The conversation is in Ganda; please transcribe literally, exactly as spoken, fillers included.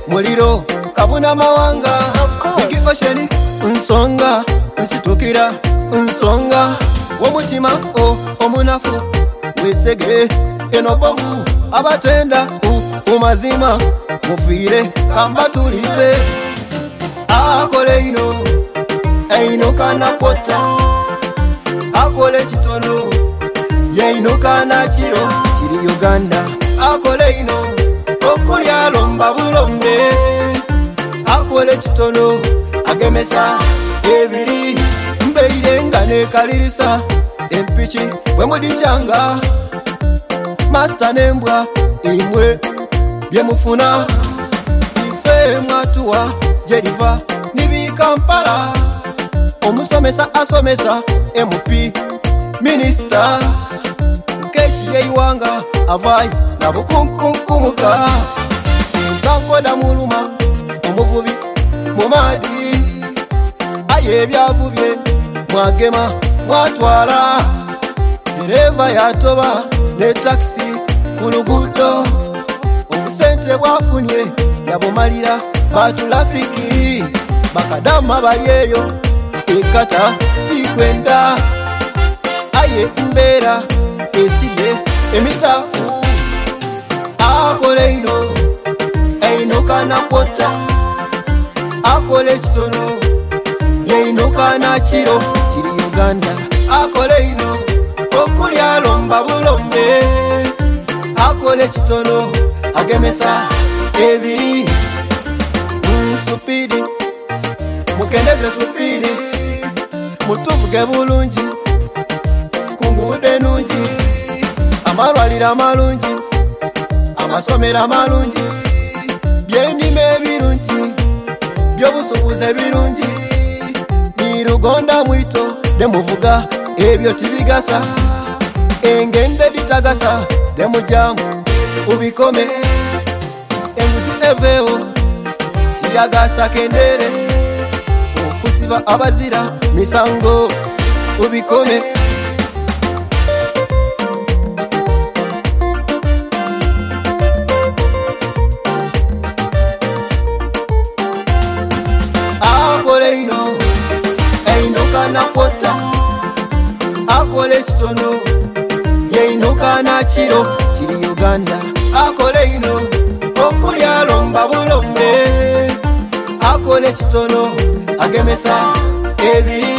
muliro kabuna mawanga Big Ocean nsonga nsitukira nsonga womutima o omunafu wesege enobomu abatenda umazima mufire kambatulize akole ino eino kana kwota akole kitono yeino kana kiro kiri Uganda akole ino okulya lomba bulombe akole kitono agemesa ebiri mbeire ngane kalirisa empichi wemudicanga master nembwa imwe byemufuna ife mwatuwa jeriva nibi Kampala omusomesa asomesa M P minister kechi yeiwanga avai nabukunkunkumuka nkankoda muluma omuvubi mumadi aye byavubye mwagema mwatwala dereva yatoba ne taxi ku luguudo obusente bwafunye yabumalira batulafiki bakadama bali eyo ekata tikwenda aye mbeera esibye emitafu akole ino eino kana kwota akole kitono yeino kana kiro kiri Uganda akole ino okulya lomba bulombe akole kitono agemesa ebiri supidi mukendeze supidi mutuvuge bulungi kungude nungi amalwalira malungi amasomera malungi byenime ebirungi byobusubuze birungi ni Rugonda mwito demuvuga ebyo tibigasa engende bitagasa demujamu ubikome enguzi eveo tiyagasa kendere okusiba abazira misango ubikome akole ino eino kana kwota akole kitono yeino kana kiro kiri Uganda akole ino okulya lomba bulombe akole kitono agemesa ebiri